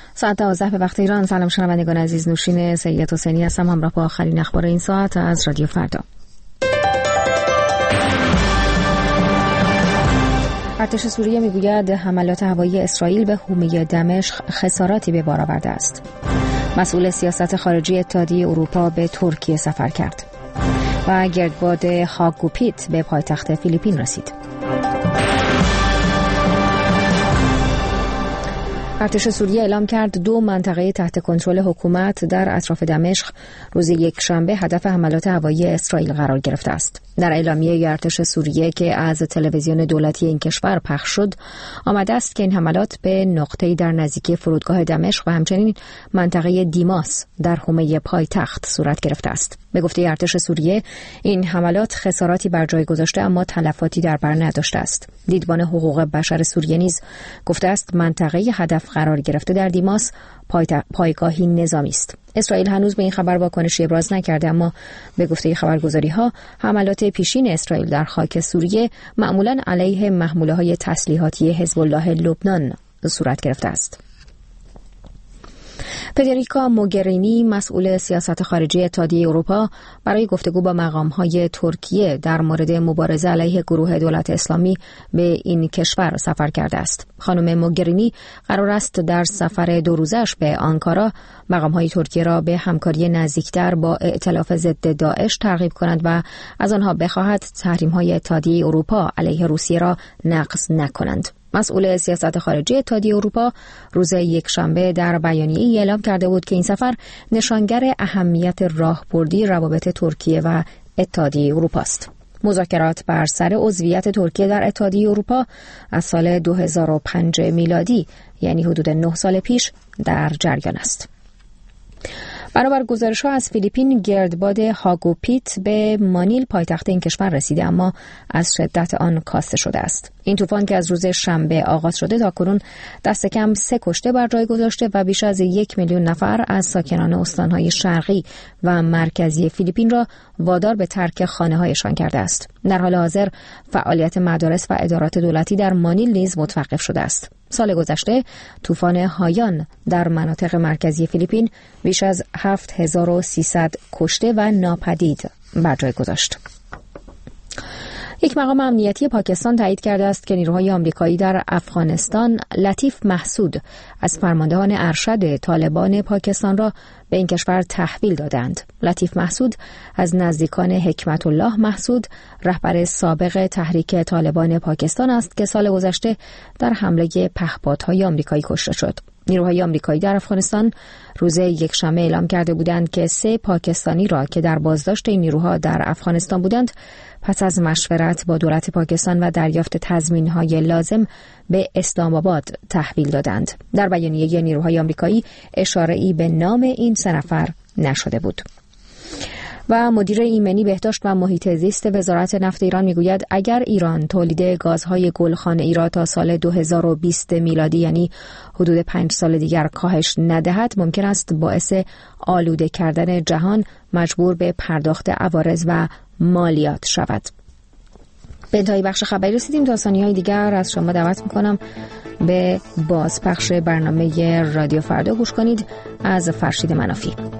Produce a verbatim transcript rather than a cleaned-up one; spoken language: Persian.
ساعت دوازده به وقت ایران. سلام شنوندگان عزیز، نوشین سید حسینی هستم، همراه با آخرین اخبار این ساعت از رادیو فردا. ارتش سوریه میگوید حملات هوایی اسرائیل به حومه دمشق خساراتی به بار آورده است. مسئول سیاست خارجی اتحادیه اروپا به ترکیه سفر کرد و گردباد هاگوپیت به پایتخت فیلیپین رسید. ارتش سوریه اعلام کرد دو منطقه تحت کنترل حکومت در اطراف دمشق روز یکشنبه هدف حملات هوایی اسرائیل قرار گرفته است. در اعلامیه ارتش سوریه که از تلویزیون دولتی این کشور پخش شد، آمده است که این حملات به نقطه‌ای در نزدیکی فرودگاه دمشق و همچنین منطقه دیماس در حومه پایتخت صورت گرفته است. به گفته ارتش سوریه، این حملات خساراتی بر جای گذاشته اما تلفاتی در بر نداشته است. دیدبان حقوق بشر سوریه نیز گفته است منطقه هدف قرار گرفته در دیماس پایگاهی نظامی است. اسرائیل هنوز به این خبر واکنشی ابراز نکرده، اما به گفته خبرگزاری‌ها حملات پیشین اسرائیل در خاک سوریه معمولاً علیه محموله‌های تسلیحاتی حزب الله لبنان صورت گرفته است. فدریکا موگرینی، مسئول سیاست خارجی اتحادیه اروپا، برای گفتگو با مقام‌های ترکیه در مورد مبارزه علیه گروه دولت اسلامی به این کشور سفر کرده است. خانم موگرینی قرار است در سفر دو روزش به آنکارا مقام‌های ترکیه را به همکاری نزدیکتر با ائتلاف ضد داعش ترغیب کنند و از آنها بخواهد تحریم‌های اتحادیه اروپا علیه روسیه را نقض نکنند. مسئول سیاست خارجی اتحادیه اروپا روز یکشنبه در بیانیه‌ای اعلام کرده بود که این سفر نشانگر اهمیت راهبردی روابط ترکیه و اتحادیه اروپا است. مذاکرات بر سر عضویت ترکیه در اتحادیه اروپا از سال دو هزار و پنج میلادی، یعنی حدود نه سال پیش، در جریان است. بنابر گزارش‌ها از فیلیپین، گردباد هاگوپیت به مانیل پایتخت این کشور رسیده اما از شدت آن کاسته شده است. این طوفان که از روز شنبه آغاز شده تاکنون دست کم سه کشته بر جای گذاشته و بیش از یک میلیون نفر از ساکنان استان‌های شرقی و مرکزی فیلیپین را وادار به ترک خانه‌هایشان کرده است. در حال حاضر فعالیت مدارس و ادارات دولتی در مانیل نیز متوقف شده است. سال گذشته طوفان هایان در مناطق مرکزی فیلیپین بیش از هفت هزار و سیصد کشته و ناپدید بر جای گذاشت. یک مقام امنیتی پاکستان تایید کرده است که نیروهای آمریکایی در افغانستان لطیف محسود از فرماندهان ارشد طالبان پاکستان را به این کشور تحویل دادند. لطیف محسود از نزدیکان حکمت الله محسود، رهبر سابق تحریک طالبان پاکستان است که سال گذشته در حمله پهپادهای آمریکایی کشته شد. نیروهای آمریکایی در افغانستان روز یکشنبه اعلام کرده بودند که سه پاکستانی را که در بازداشت این نیروها در افغانستان بودند، پس از مشورت با دولت پاکستان و دریافت تضمین‌های لازم به اسلام آباد تحویل دادند. در بیانیه نیروهای آمریکایی اشاره‌ای به نام این سه نفر نشده بود. و مدیر ایمنی بهداشت و محیط زیست وزارت نفت ایران میگوید اگر ایران تولید گازهای گلخانه‌ای را تا سال دو هزار و بیست میلادی، یعنی حدود پنج سال دیگر، کاهش ندهد، ممکن است باعث آلوده کردن جهان مجبور به پرداخت عوارض و مالیات شود. به انتهای بخش خبری رسیدیم. تا ثانیه‌های دیگر از شما دعوت میکنم به بازپخش برنامه رادیو فردا گوش کنید. از فرشید منافی.